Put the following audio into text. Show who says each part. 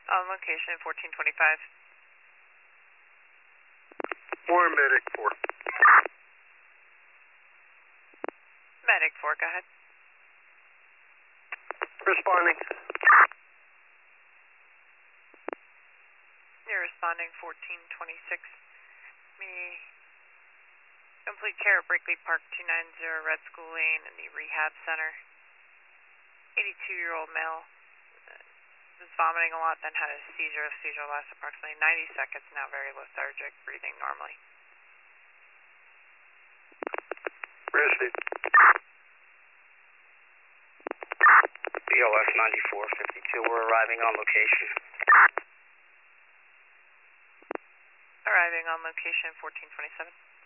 Speaker 1: On location 1425.
Speaker 2: Warren Medic 4.
Speaker 1: Medic 4, go ahead.
Speaker 2: Responding.
Speaker 1: You're responding 1426. Me. Complete care at Brickley Park 290 Red School Lane in the Rehab Center. 82-year-old male. Was vomiting a lot, then had a seizure. The seizure lasted approximately 90 seconds, now very lethargic, breathing normally.
Speaker 2: Rested.
Speaker 3: BLS 9452, we're arriving on location.
Speaker 1: Arriving on location 1427.